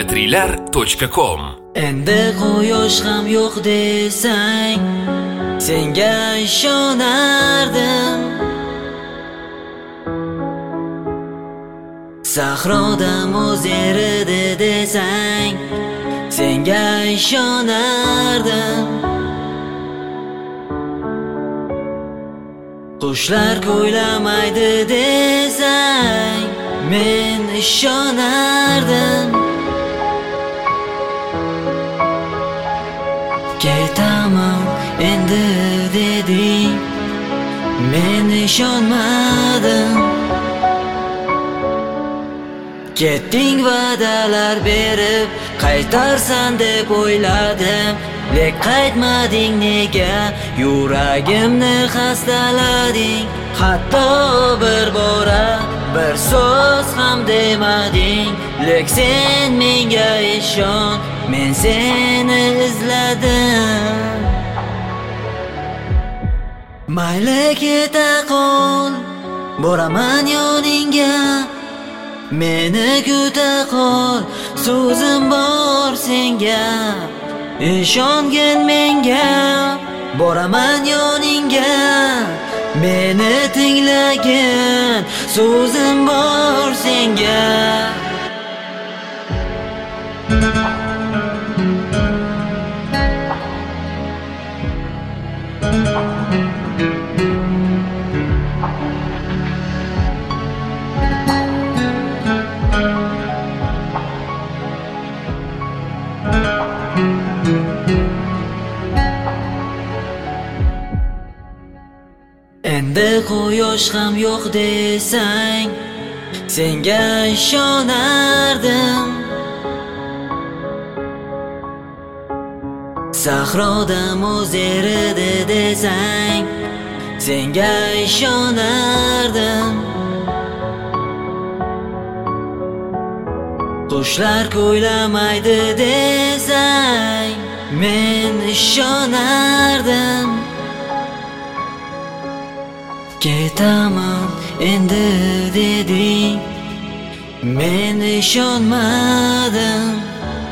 mp3lar.com. Endi quyosh ham yo'q desang, senga ishonardim. Sahroda muz eridi desang, senga ishonardim. Qushlar kuylamaydi desang, men ishonardim. Ketaman endi deding, men ishonmadim. Ketding va'dalar berib, qaytarsan deb o'yladim. Lek qaytmading nega, yuragimni xastalading. Hatto bir bora bir so'z ham demading. Lek sen menga ishon, men seni izladim. Mayli keta qol, boraman yoningga. Meni kuta qol, so'zim bor senga. Ishongin menga, boraman yoningga. Meni tinglagin, so'zim bor senga. Endi quyosh ham yo'q desang, senga ishonardim. Sahroda muz eridi desang, senga ishonardim. Qushlar kuylamaydi desang, men ishonardim. Ketaman endi deding, men ishonmadim.